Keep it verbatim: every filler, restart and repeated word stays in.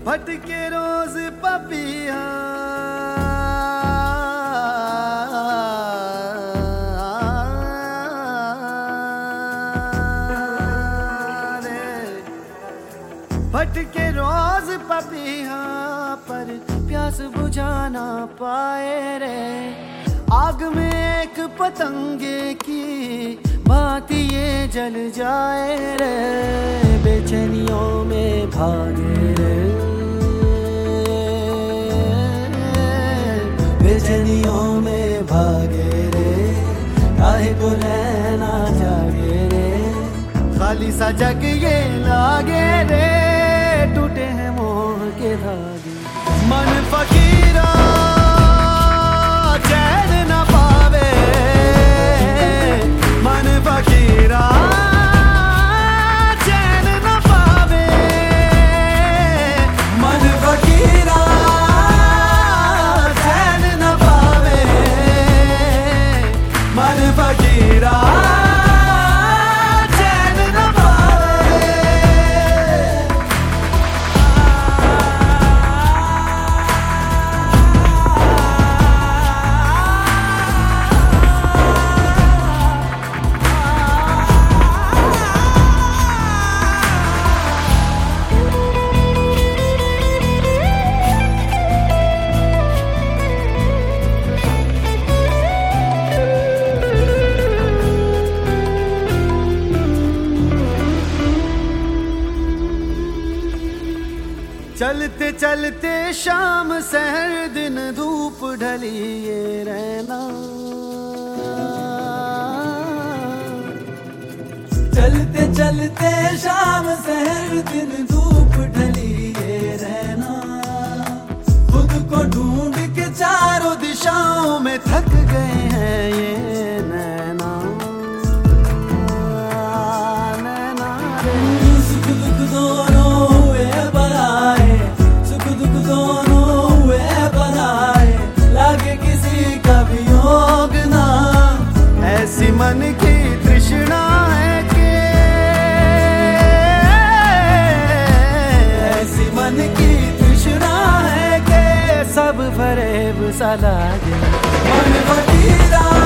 भटके रोज पपिया भटके रोज पपिया पर प्यास बुझाना पाए रे। आग में एक पतंगे की बात ये जल जाए रे। बेचैनियों में भागे रे, बेचैनियों में भागे रे। काहे को रहना जागे रे, खाली सा जग ये लागे रे। टूटे हैं मोह के धागे, मन फकीरा चैन न पावे। मन फकीरा चैन न पावे। मन फकीरा चैन न पावे। मन फकीरा चलते चलते शाम सहर दिन धूप ढली ये रहना। चलते चलते शाम सहर दिन धूप ढली ये रहना। खुद को ढूंढ के चारों दिशाओं में थक गए हैं ये नैना। नैना सुख दुख दोनों हुए बनाए, सुख दुख दोनों हुए बनाए। लागे किसी का भी योग ना, ऐसी मन की तृष्णा है कि ऐसी मन की तृष्णा है कि सब फरेब सा लागे। मन फकीरा